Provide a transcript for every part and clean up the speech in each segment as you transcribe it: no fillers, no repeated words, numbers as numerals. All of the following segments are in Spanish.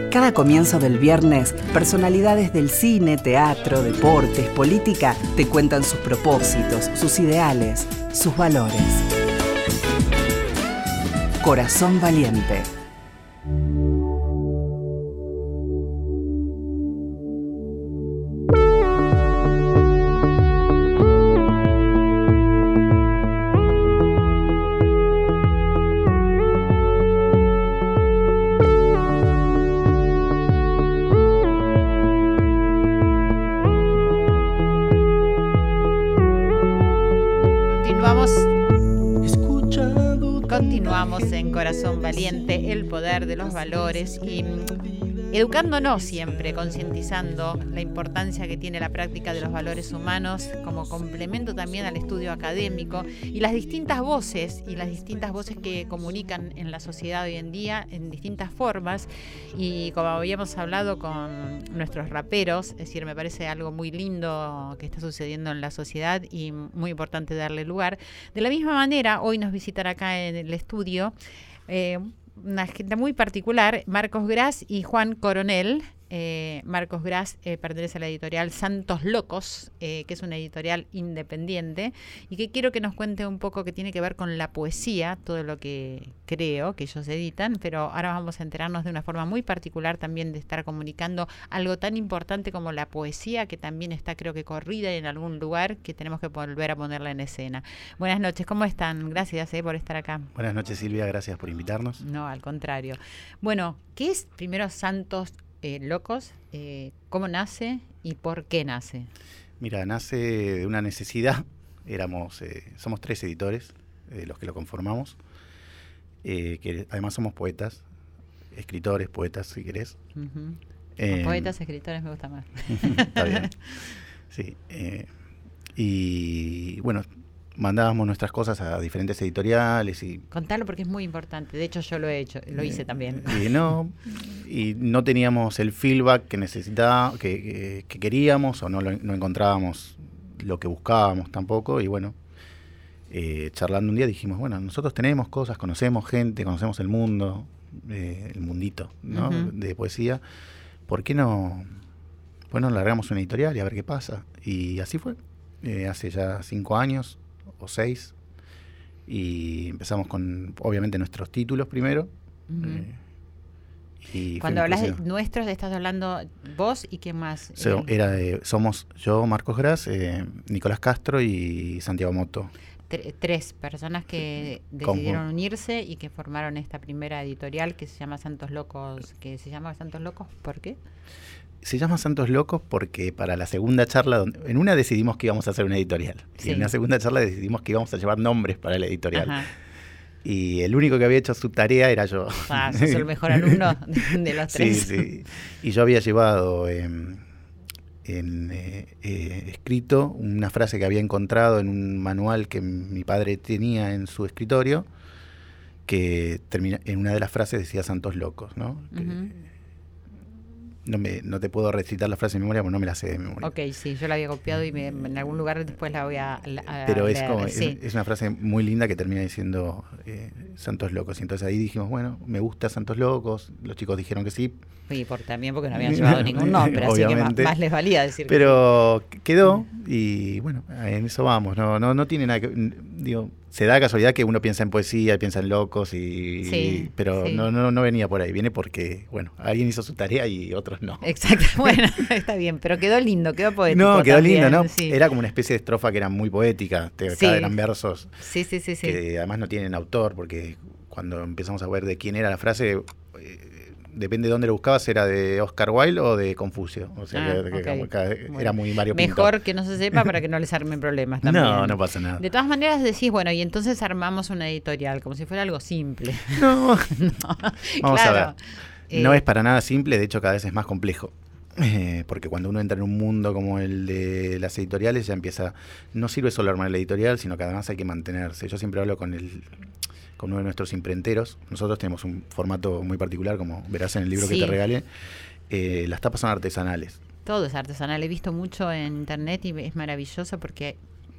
Cada comienzo del viernes, personalidades del cine, teatro, deportes, política te cuentan sus propósitos, sus ideales, sus valores. Corazón Valiente. Continuamos en Corazón Valiente, el poder de los valores y educándonos siempre, concientizando la importancia que tiene la práctica de los valores humanos como complemento también al estudio académico y las distintas voces que comunican en la sociedad hoy en día en distintas formas. Y como habíamos hablado con nuestros raperos, es decir, me parece algo muy lindo que está sucediendo en la sociedad y muy importante darle lugar. De la misma manera, hoy nos visitan acá en el estudio una gente muy particular, Marcos Gras y Juan Coronel. Marcos Gras pertenece a la editorial Santos Locos, que es una editorial independiente y que quiero que nos cuente un poco que tiene que ver con la poesía, todo lo que creo que ellos editan, pero ahora vamos a enterarnos de una forma muy particular también de estar comunicando algo tan importante como la poesía, que también está creo que corrida en algún lugar que tenemos que volver a ponerla en escena. Buenas noches, ¿cómo están? Gracias por estar acá. Buenas noches, Silvia, gracias por invitarnos. No, al contrario. Bueno, ¿qué es primero Santos Locos? ¿Cómo nace y por qué nace? Mira, nace de una necesidad. Somos 3 editores, los que lo conformamos, que además somos poetas, escritores, poetas, si querés. Uh-huh. Poetas, escritores me gusta más. Está bien. Sí. Y bueno, mandábamos nuestras cosas a diferentes editoriales y... Contalo porque es muy importante. De hecho, yo lo he hecho, lo hice también. Y no teníamos el feedback que necesitábamos, que queríamos, o no encontrábamos lo que buscábamos tampoco. Y bueno, charlando un día dijimos, bueno, nosotros tenemos cosas, conocemos gente, conocemos el mundo, el mundito, ¿no? Uh-huh. De poesía. ¿Por qué no? Bueno, largamos una editorial y a ver qué pasa. Y así fue. Hace ya 5 años o 6, y empezamos con obviamente nuestros títulos primero. Uh-huh. Y cuando hablas de nuestros, estás hablando vos y quién más. Somos yo, Marcos Gras, Nicolás Castro y Santiago Moto. 3 personas que decidieron unirse y que formaron esta primera editorial que se llama Santos Locos. ¿Que se llama Santos Locos? ¿Por qué? Se llama Santos Locos porque para la segunda charla, en una decidimos que íbamos a hacer una editorial, sí. Y en la segunda charla decidimos que íbamos a llevar nombres para la editorial. Ajá. Y el único que había hecho su tarea era yo. Sos el mejor alumno de los 3. Sí. Y yo había llevado escrito una frase que había encontrado en un manual que mi padre tenía en su escritorio, que en una de las frases decía Santos Locos, ¿no? Uh-huh. No te puedo recitar la frase de memoria porque no me la sé de memoria. Ok, sí, yo la había copiado y en algún lugar después la voy a pero leer. Es una frase muy linda que termina diciendo Santos Locos. Y entonces ahí dijimos, bueno, me gusta Santos Locos. Los chicos dijeron que sí. Y también porque no habían llevado ningún nombre, así que más les valía decir que pero sí. Quedó y bueno, en eso vamos. No tiene nada que... Digo, se da casualidad que uno piensa en poesía y piensa en locos, pero sí. No venía por ahí, viene porque, bueno, alguien hizo su tarea y otros no. Exacto, bueno, está bien, pero quedó lindo, quedó poético. No, quedó también, lindo, ¿no? Sí. Era como una especie de estrofa que era muy poética, cada eran versos sí. que además no tienen autor, porque cuando empezamos a ver de quién era la frase... depende de dónde lo buscabas, era de Oscar Wilde o de Confucio. O sea, era muy Mario Pinto. Mejor que no se sepa para que no les armen problemas también. No pasa nada. De todas maneras decís, bueno, y entonces armamos una editorial, como si fuera algo simple. No. Vamos a ver. No es para nada simple, de hecho cada vez es más complejo. Porque cuando uno entra en un mundo como el de las editoriales, ya empieza... No sirve solo armar la editorial, sino que además hay que mantenerse. Yo siempre hablo con uno de nuestros imprenteros. Nosotros tenemos un formato muy particular, como verás en el libro que te regalé. Las tapas son artesanales. Todo es artesanal. He visto mucho en internet y es maravilloso porque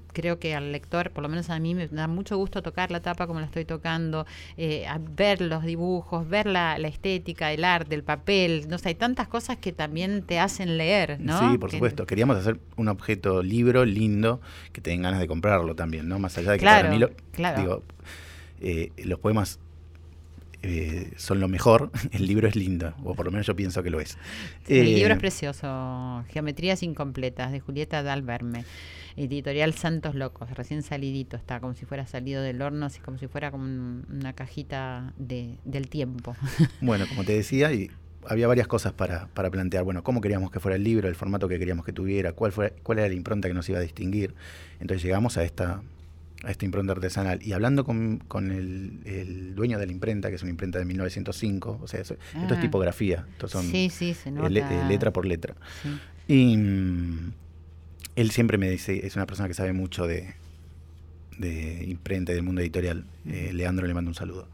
creo que al lector, por lo menos a mí, me da mucho gusto tocar la tapa como la estoy tocando, ver los dibujos, ver la estética, el arte, el papel, no sé, hay tantas cosas que también te hacen leer, ¿no? Sí, por supuesto. Queríamos hacer un objeto libro lindo que te den ganas de comprarlo también, ¿no? Más allá de que claro, para mí claro. Los poemas son lo mejor, el libro es lindo, o por lo menos yo pienso que lo es. El libro es precioso, Geometrías Incompletas, de Julieta Dalverme, editorial Santos Locos, recién salidito, está como si fuera salido del horno, así como si fuera como una cajita del tiempo. Bueno, como te decía, había varias cosas para plantear. Bueno, cómo queríamos que fuera el libro, el formato que queríamos que tuviera, cuál era la impronta que nos iba a distinguir. Entonces llegamos a esta impronta artesanal. Y hablando con el dueño de la imprenta, que es una imprenta de 1905, o sea, esto es tipografía, estos son sí, se nota. Letra por letra. Sí. Y él siempre me dice, es una persona que sabe mucho de imprenta y del mundo editorial. Leandro, le mando un saludo.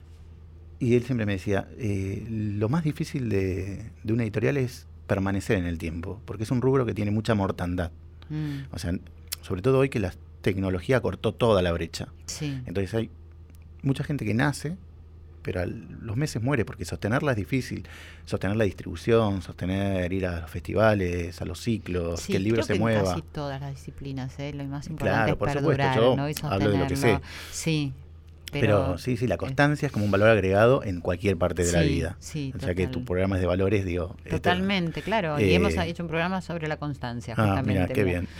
Y él siempre me decía, lo más difícil de una editorial es permanecer en el tiempo, porque es un rubro que tiene mucha mortandad. O sea, sobre todo hoy que la tecnología cortó toda la brecha. Sí. Entonces hay mucha gente que nace, pero a los meses muere, porque sostenerla es difícil. Sostener la distribución, ir a los festivales, a los ciclos, que el libro se mueva. Casi todas las disciplinas, lo más importante claro, es por perdurar, supuesto, yo ¿no? Y hablo de lo que sé. Sí. Pero sí, la constancia es como un valor agregado en cualquier parte de la vida. Sí, o sea que tu programa es de valores, digo. Totalmente, claro. Y hemos hecho un programa sobre la constancia, justamente. Mira, qué bien.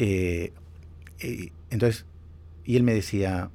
Entonces, y él me decía,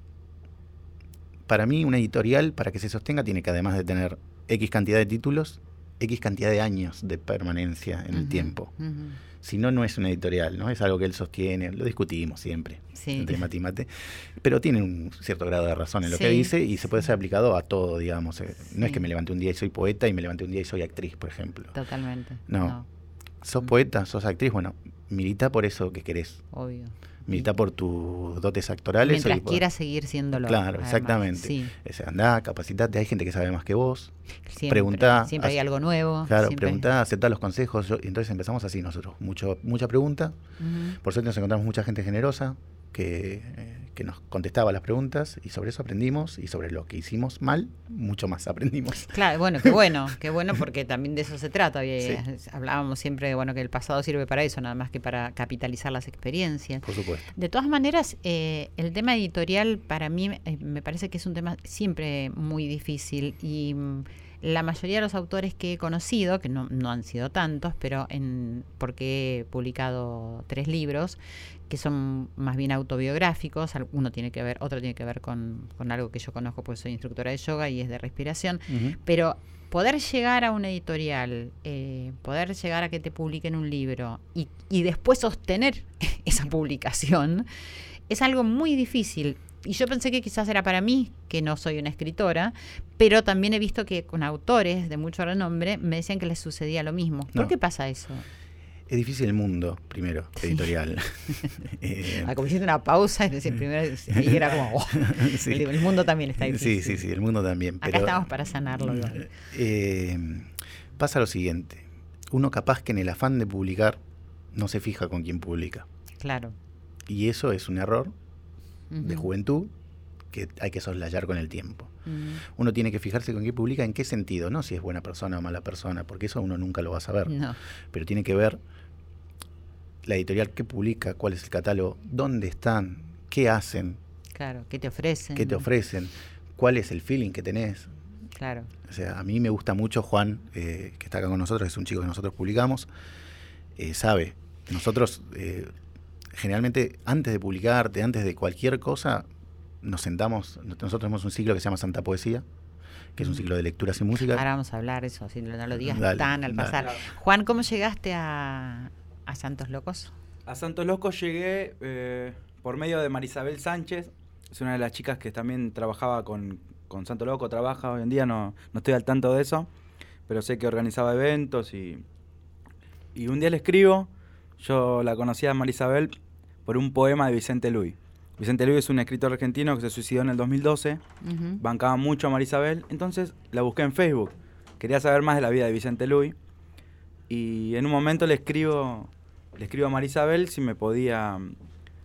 para mí una editorial, para que se sostenga, tiene que además de tener X cantidad de títulos, X cantidad de años de permanencia en el tiempo. Si no, no es una editorial, ¿no? Es algo que él sostiene, lo discutimos siempre, entre mate y mate, pero tiene un cierto grado de razón en lo que dice y se puede ser aplicado a todo, digamos. No es que me levanté un día y soy poeta y me levanté un día y soy actriz, por ejemplo. Totalmente. No. ¿Sos poeta? ¿Sos actriz? Bueno, milita por eso que querés. Obvio. Milita por tus dotes actorales. Mientras quieras seguir siéndolo. Claro, además. Exactamente. Sí. Andá, capacitate, hay gente que sabe más que vos. Preguntá. Siempre hay algo nuevo. Claro, preguntá, aceptá los consejos. Y entonces empezamos así nosotros. Mucha pregunta. Por suerte nos encontramos mucha gente generosa que nos contestaba las preguntas y sobre eso aprendimos y sobre lo que hicimos mal, mucho más aprendimos. Claro, qué bueno porque también de eso se trata. Hablábamos siempre de que el pasado sirve para eso, nada más que para capitalizar las experiencias. Por supuesto. De todas maneras, el tema editorial para mí me parece que es un tema siempre muy difícil y la mayoría de los autores que he conocido, que no han sido tantos, pero porque he publicado 3 libros, que son más bien autobiográficos, otro tiene que ver con algo que yo conozco, porque soy instructora de yoga y es de respiración, pero poder llegar a una editorial, poder llegar a que te publiquen un libro y después sostener esa publicación, es algo muy difícil. Y yo pensé que quizás era para mí, que no soy una escritora, pero también he visto que con autores de mucho renombre me decían que les sucedía lo mismo. ¿Por qué pasa eso? Es difícil el mundo, primero, editorial. Como hiciste una pausa y decir primero, y era como, el mundo también está difícil. Sí, el mundo también. Acá estamos para sanarlo. Pasa lo siguiente, uno capaz que en el afán de publicar no se fija con quién publica. Claro. Y eso es un error de juventud que hay que soslayar con el tiempo. Uno tiene que fijarse con quién publica, en qué sentido, no si es buena persona o mala persona, porque eso uno nunca lo va a saber. No. Pero tiene que ver la editorial que publica, cuál es el catálogo, dónde están, qué hacen. Claro, qué te ofrecen. Cuál es el feeling que tenés. Claro. O sea, a mí me gusta mucho Juan, que está acá con nosotros, es un chico que nosotros publicamos, sabe. Nosotros, generalmente, antes de publicarte, antes de cualquier cosa, nos sentamos. Nosotros tenemos un ciclo que se llama Santa Poesía, que es un ciclo de lecturas y música. Ahora vamos a hablar eso, si no lo digas tan al pasar. Juan, ¿cómo llegaste a Santos Locos? A Santos Locos llegué por medio de Marisabel Sánchez, es una de las chicas que también trabajaba con Santos Locos, trabaja hoy en día, no estoy al tanto de eso, pero sé que organizaba eventos y un día le escribo. Yo la conocí a Marisabel por un poema de Vicente Luis. Vicente Luis es un escritor argentino que se suicidó en el 2012, bancaba mucho a Marisabel, entonces la busqué en Facebook. Quería saber más de la vida de Vicente Luis y en un momento le escribo a Marisabel si me podía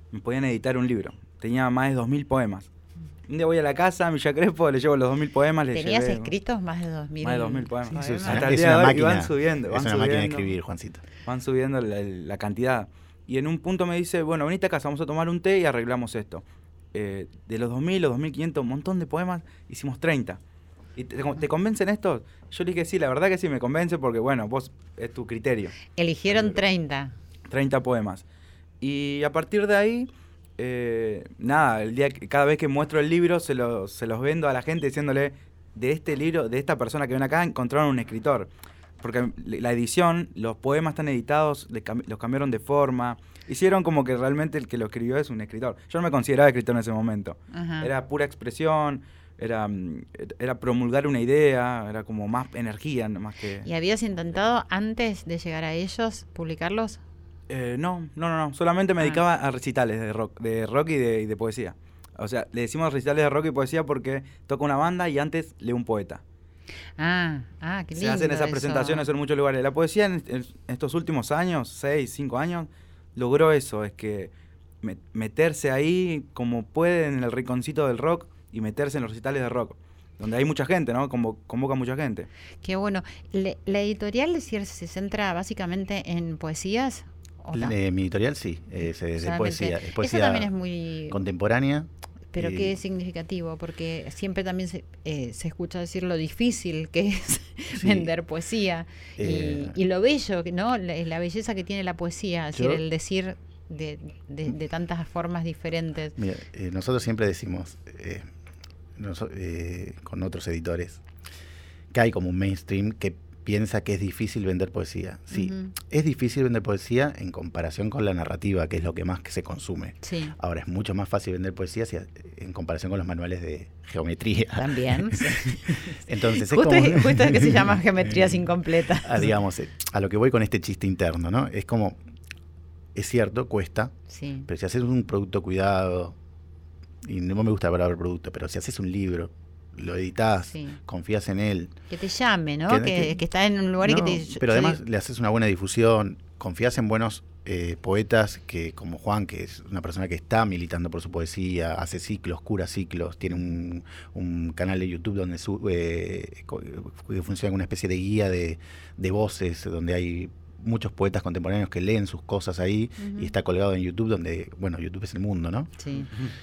me podían editar un libro. Tenía más de 2000 poemas. Un día voy a la casa, a Villa Crespo, le llevo los 2000 poemas. ¿Tenías escritos más de 2000? Más de 2000 poemas. Sí, Hasta el día de hoy, y van subiendo. Es una máquina de escribir, Juancito. Van subiendo la cantidad. Y en un punto me dice, bueno, venite a casa, vamos a tomar un té y arreglamos esto. De los 2000, los 2500, un montón de poemas, hicimos 30. ¿Y te convencen estos? Yo le dije, sí, la verdad que sí me convence porque, bueno, vos es tu criterio. Eligieron 30. 30 poemas. Y a partir de ahí, nada, cada vez que muestro el libro se los vendo a la gente diciéndole, de este libro, de esta persona que ven acá, encontraron un escritor. Porque la edición, los poemas están editados, los cambiaron de forma, hicieron como que realmente el que lo escribió es un escritor. Yo no me consideraba escritor en ese momento. Ajá. Era pura expresión, era promulgar una idea, era como más energía, más que... ¿Y habías intentado antes de llegar a ellos publicarlos? No, solamente me dedicaba a recitales de rock y de poesía. O sea, le decimos recitales de rock y poesía porque toca una banda y antes lee un poeta. Qué lindo. Se hacen esas eso. presentaciones en muchos lugares. La poesía en estos últimos años, 6, 5 años, logró eso, es que meterse ahí como puede en el rinconcito del rock y meterse en los recitales de rock, donde hay mucha gente, ¿no? Convoca mucha gente. Qué bueno. ¿La editorial se centra básicamente en poesías? Mi editorial sí, es de poesía. Es poesía eso también es muy contemporánea. Pero qué significativo, porque siempre también se escucha decir lo difícil que es vender poesía y lo bello, ¿no? La belleza que tiene la poesía, es decir, el decir de tantas formas diferentes. Mira, nosotros siempre decimos, con otros editores, que hay como un mainstream que piensa que es difícil vender poesía. Sí, es difícil vender poesía en comparación con la narrativa, que es lo que más que se consume. Sí. Ahora, es mucho más fácil vender poesía en comparación con los manuales de geometría. También. Sí. Entonces, justo es que se llama geometrías incompletas. Digamos, a lo que voy con este chiste interno, ¿no? Es como, es cierto, cuesta, sí. Pero si haces un producto cuidado, y no me gusta la palabra producto, pero si haces un libro, lo editás, confías en él. Que te llame, ¿no? Que está en un lugar y que te... Pero además le haces una buena difusión, confías en buenos poetas que como Juan, que es una persona que está militando por su poesía, hace ciclos, cura ciclos, tiene un canal de YouTube donde que funciona como una especie de guía de voces, donde hay muchos poetas contemporáneos que leen sus cosas ahí y está colgado en YouTube, donde, bueno, YouTube es el mundo, ¿no? Sí.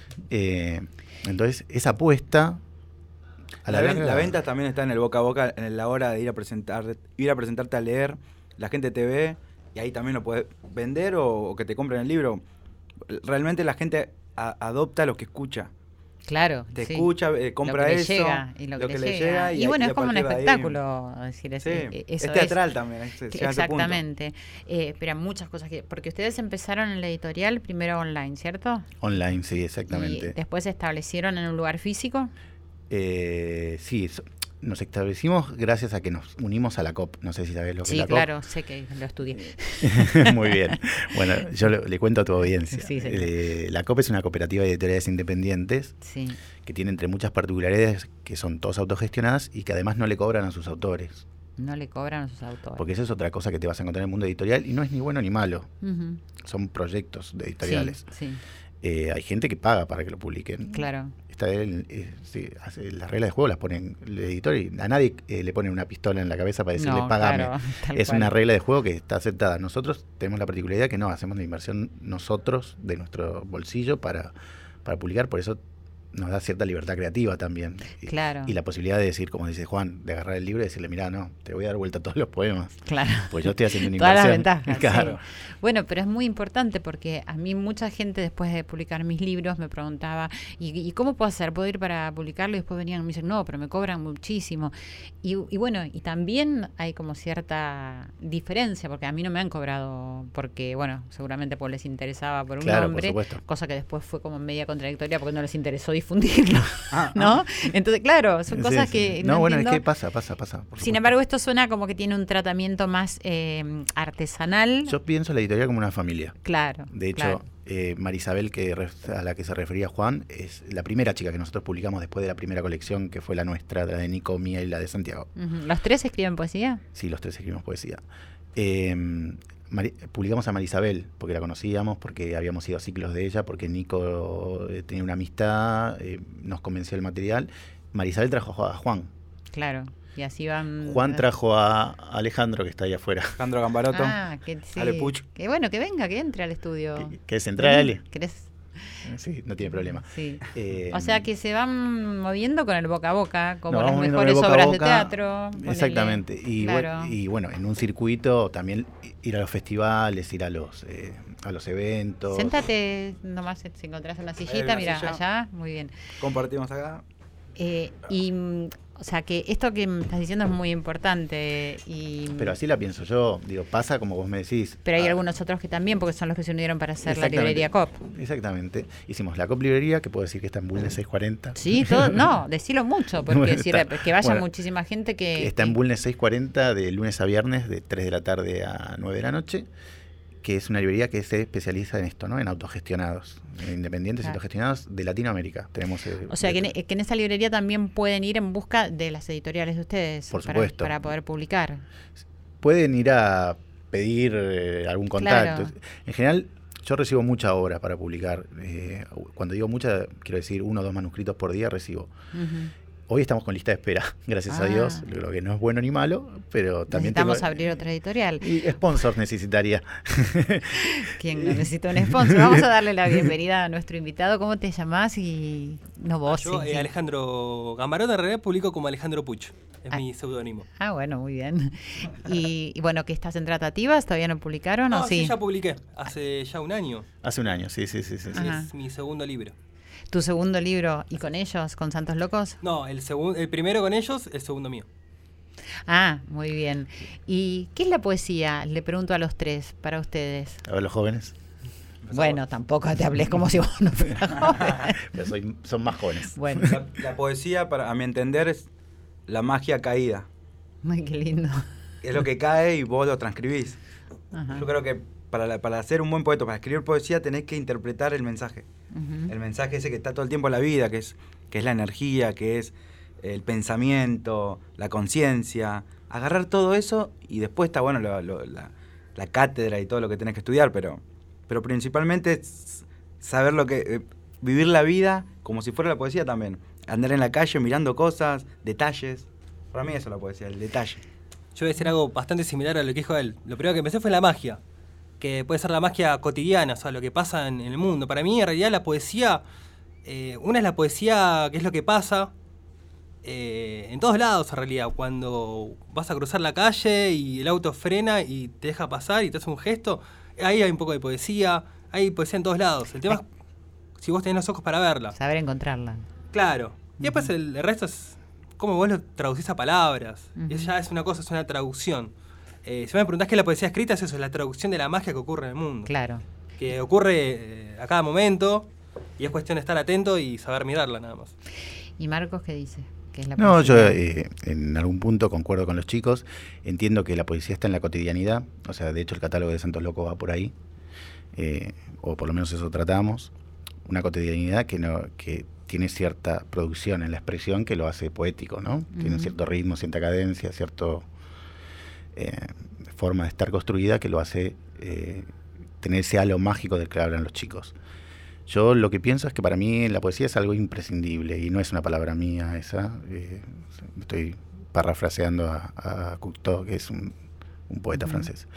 Entonces, esa apuesta... La venta también está en el boca a boca, en la hora de ir a presentarte a leer, la gente te ve y ahí también lo puedes vender o que te compren el libro. Realmente la gente adopta lo que escucha. Claro, te escucha, compra eso, lo que le llega. Y bueno, es como un espectáculo, decir, es teatral también. Exactamente. Pero muchas cosas porque ustedes empezaron en la editorial primero online, ¿cierto? Online, sí, exactamente. ¿Y después se establecieron en un lugar físico? Sí, nos establecimos gracias a que nos unimos a la COP. No sé si sabes lo que es la COP. Sí, claro, sé que lo estudié. Muy bien. Bueno, yo le cuento a tu audiencia. Sí. La COP es una cooperativa de editoriales independientes que tiene entre muchas particularidades que son todas autogestionadas y que además no le cobran a sus autores. No le cobran a sus autores. Porque esa es otra cosa que te vas a encontrar en el mundo editorial y no es ni bueno ni malo. Son proyectos de editoriales. Sí. Hay gente que paga para que lo publiquen. Claro. Las reglas de juego las ponen el editor y a nadie le pone una pistola en la cabeza para decirle págame. Claro, es una regla de juego que está aceptada. Nosotros tenemos la particularidad que no, hacemos la inversión nosotros de nuestro bolsillo para publicar, por eso nos da cierta libertad creativa también. Claro. Y la posibilidad de decir, como dice Juan, de agarrar el libro y decirle, mirá, no, te voy a dar vuelta a todos los poemas. Claro. Pues yo estoy haciendo una todas inversión. Las ventajas. Claro. Sí. Bueno, pero es muy importante porque a mí mucha gente después de publicar mis libros me preguntaba, ¿y cómo puedo hacer? ¿Puedo ir para publicarlo? Y después venían y me dicen, no, pero me cobran muchísimo. Y bueno, y también hay como cierta diferencia, porque a mí no me han cobrado, porque, bueno, seguramente pues les interesaba por un nombre, cosa que después fue como media contradictoria porque no les interesó difundirlo. ¿No? Entonces, claro, son cosas que... No, bueno, es que pasa. Sin embargo, esto suena como que tiene un tratamiento más artesanal. Yo pienso la editorial como una familia. Claro. De hecho, Marisabel, a la que se refería Juan, es la primera chica que nosotros publicamos después de la primera colección, que fue la nuestra, la de Nico, mía y la de Santiago. ¿Los tres escriben poesía? Sí, los tres escribimos poesía. publicamos a Marisabel, porque la conocíamos, porque habíamos ido a ciclos de ella, porque Nico tenía una amistad, nos convenció el material. Marisabel trajo a Juan. Claro, y así van... Juan trajo a Alejandro, que está ahí afuera. Alejandro Gambaroto. Que sí. Ale Puch. Que bueno, que venga, que entre al estudio. ¿Querés entrar, Ale? ¿Querés? Sí, no tiene problema. Sí. O sea que se van moviendo con el boca a boca, como nos las vamos moviendo con mejores el boca a obras de boca. teatro. Ponele. Exactamente. Y, Claro. bueno, en un circuito también ir a los festivales, ir a los eventos. Séntate nomás si encontrás una sillita, una mira, silla. allá, muy bien. Compartimos acá. O sea que esto que me estás diciendo es muy importante. Pero así la pienso yo. Digo, pasa como vos me decís. Pero hay algunos otros que también, porque son los que se unieron para hacer la Exactamente. librería COP. Exactamente. Hicimos la COP Librería, que puedo decir que está en Bulnes 640. Sí, todo, no, decilo mucho, porque Bueno, que vaya bueno, muchísima gente que... Está en Bulnes 640 de lunes a viernes, de 3 de la tarde a 9 de la noche, que es una librería que se especializa en esto, ¿no? En autogestionados, independientes y Claro. autogestionados de Latinoamérica. Tenemos, O sea, que en esa librería también pueden ir en busca de las editoriales de ustedes. Por supuesto. Para poder publicar. pueden ir a pedir algún contacto. Claro. En general, yo recibo mucha obra para publicar. Cuando digo mucha, quiero decir 1 o 2 manuscritos por día recibo. Ujú. Hoy estamos con lista de espera, gracias a Dios, lo que no es bueno ni malo, pero también Necesitamos abrir otra editorial. Y sponsors necesitaría. ¿Quién no necesita un sponsor? Vamos a darle la bienvenida a nuestro invitado. ¿Cómo te llamás? Y no vos. Yo, sí, sí. Alejandro Gambaroto, en realidad publico como Alejandro Puch. Es mi seudónimo. Ah, bueno, muy bien. Y bueno, ¿que estás en tratativas? ¿Todavía no publicaron o sí? Sí, ya publiqué. Hace ya un año. Hace un año, sí. Ajá. Es mi segundo libro. ¿Tu segundo libro y con ellos, con Santos Locos? No, el primero con ellos, el segundo mío. Ah, muy bien. ¿Y qué es la poesía? Le pregunto a los tres, para ustedes. A ver, los jóvenes. Bueno, tampoco te hables como si vos no fueras joven. Pero son más jóvenes. Bueno, La poesía, a mi entender, es la magia caída. ay, qué lindo. Es lo que cae y vos lo transcribís. Ajá. Yo creo que para ser un buen poeta, para escribir poesía, tenés que interpretar el mensaje. Ujú. El mensaje ese que está todo el tiempo en la vida, que es la energía, que es el pensamiento, la conciencia. Agarrar todo eso y después está bueno la cátedra y todo lo que tenés que estudiar, pero principalmente es saber lo que... vivir la vida como si fuera la poesía también. Andar en la calle mirando cosas, detalles. Para mí eso es la poesía, el detalle. Yo voy a decir algo bastante similar a lo que dijo él. Lo primero que pensé fue la magia. Que puede ser la magia cotidiana, o sea, lo que pasa en el mundo. Para mí, en realidad, la poesía... una es la poesía, que es lo que pasa en todos lados, en realidad. Cuando vas a cruzar la calle y el auto frena y te deja pasar y te hace un gesto, ahí hay un poco de poesía. Hay poesía en todos lados. El tema es si vos tenés los ojos para verla. Saber encontrarla. Claro. Y después el resto es cómo vos lo traducís a palabras. Ujú. Eso ya es una cosa, es una traducción. Si me preguntás qué es la poesía escrita, es eso, es la traducción de la magia que ocurre en el mundo. Claro. Que ocurre a cada momento y es cuestión de estar atento y saber mirarla nada más. ¿Y Marcos qué dice? ¿Qué es la No, yo poesía? en algún punto concuerdo con los chicos. Entiendo que la poesía está en la cotidianidad. O sea, de hecho el catálogo de Santos Locos va por ahí. O por lo menos eso tratamos. Una cotidianidad que tiene cierta producción en la expresión que lo hace poético, ¿no? Tiene un cierto ritmo, cierta cadencia, cierta forma de estar construida que lo hace tener ese halo mágico del que hablan los chicos. Yo lo que pienso es que para mí la poesía es algo imprescindible y no es una palabra mía esa. Estoy parafraseando a Cocteau, que es un poeta francés.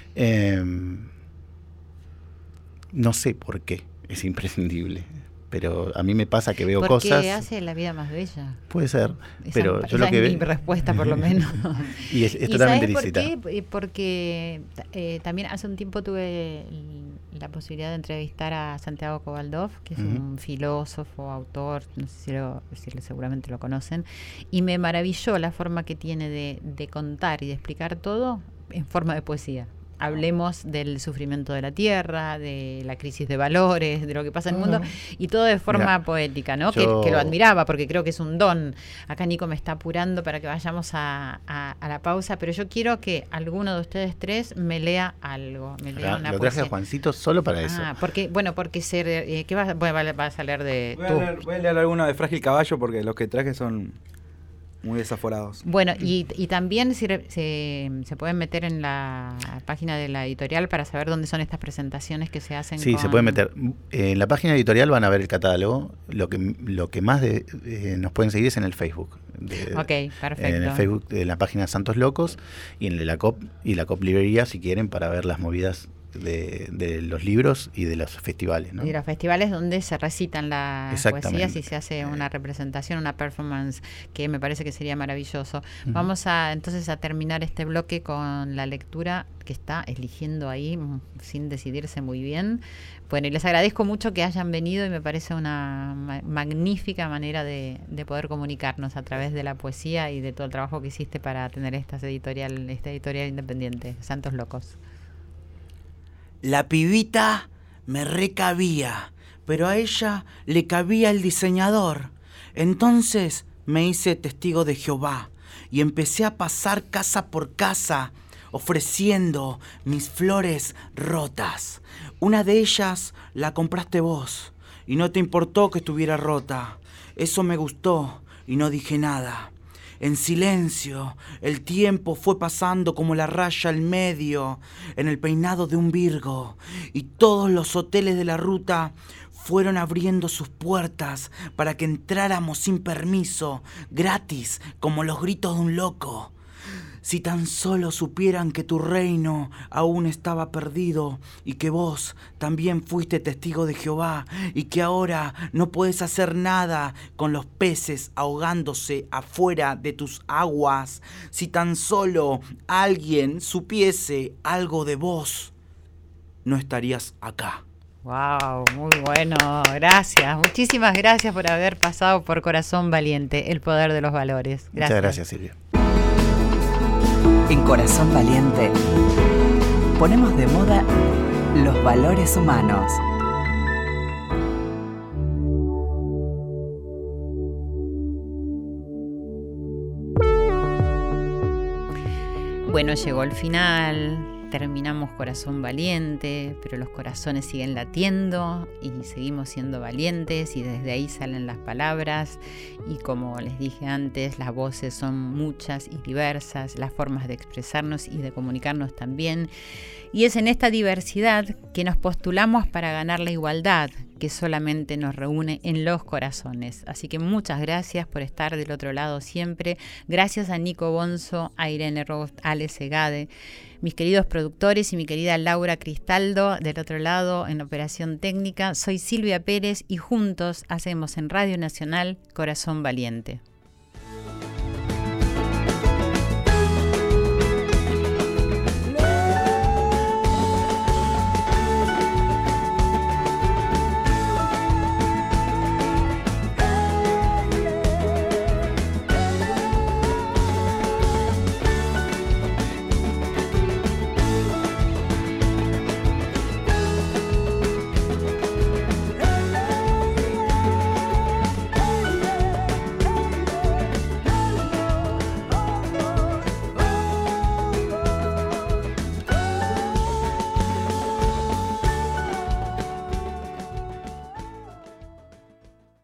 No sé por qué es imprescindible, pero a mí me pasa que veo cosas... Porque hace la vida más bella. Puede ser, Esa- pero yo esa lo que es mi veo... respuesta, por lo menos. y es ¿Y totalmente sabes por lícita. qué? Porque también hace un tiempo tuve la posibilidad de entrevistar a Santiago Cobaldov, que es un filósofo, autor, no sé si seguramente lo conocen, y me maravilló la forma que tiene de contar y de explicar todo en forma de poesía. Hablemos del sufrimiento de la tierra, de la crisis de valores, de lo que pasa en el mundo, y todo de forma Mirá, poética, ¿no? yo- Que lo admiraba, porque creo que es un don. Acá Nico me está apurando para que vayamos a la pausa, pero yo quiero que alguno de ustedes tres me lea algo, me lea una Lo traje poesía. a Juancito solo para eso. Porque ¿qué vas a leer de Voy tú? a leer alguno de Frágil Caballo porque los que traje son muy desaforados. Bueno, y también se pueden meter en la página de la editorial para saber dónde son estas presentaciones que se hacen. Sí, se pueden meter. En la página editorial van a ver el catálogo. Lo que más nos pueden seguir es en el Facebook. Ok, perfecto. En el Facebook de la página Santos Locos y en la COP Librería, si quieren, para ver las movidas de los libros y de los festivales, ¿no? Y los festivales donde se recitan las poesías y se hace una representación, una performance, que me parece que sería maravilloso. Vamos entonces a terminar este bloque con la lectura que está eligiendo ahí sin decidirse muy bien. Bueno, y les agradezco mucho que hayan venido y me parece una magnífica manera de poder comunicarnos a través de la poesía y de todo el trabajo que hiciste para tener esta editorial independiente, Santos Locos. La pibita me recabía, pero a ella le cabía el diseñador. Entonces me hice testigo de Jehová y empecé a pasar casa por casa ofreciendo mis flores rotas. Una de ellas la compraste vos y no te importó que estuviera rota. Eso me gustó y no dije nada. En silencio, el tiempo fue pasando como la raya al medio en el peinado de un Virgo, y todos los hoteles de la ruta fueron abriendo sus puertas para que entráramos sin permiso, gratis, como los gritos de un loco. Si tan solo supieran que tu reino aún estaba perdido y que vos también fuiste testigo de Jehová y que ahora no puedes hacer nada con los peces ahogándose afuera de tus aguas. Si tan solo alguien supiese algo de vos, no estarías acá. Wow, muy bueno, gracias. Muchísimas gracias por haber pasado por Corazón Valiente, el poder de los valores. Gracias. Muchas gracias, Silvia. En Corazón Valiente ponemos de moda los valores humanos. Bueno, llegó el final. Terminamos Corazón Valiente, pero los corazones siguen latiendo y seguimos siendo valientes y desde ahí salen las palabras y como les dije antes, las voces son muchas y diversas, las formas de expresarnos y de comunicarnos también. Y es en esta diversidad que nos postulamos para ganar la igualdad que solamente nos reúne en los corazones. Así que muchas gracias por estar del otro lado siempre. Gracias a Nico Bonzo, a Irene Rost, a Ale Segade, mis queridos productores y mi querida Laura Cristaldo del otro lado en Operación Técnica. Soy Silvia Pérez y juntos hacemos en Radio Nacional Corazón Valiente.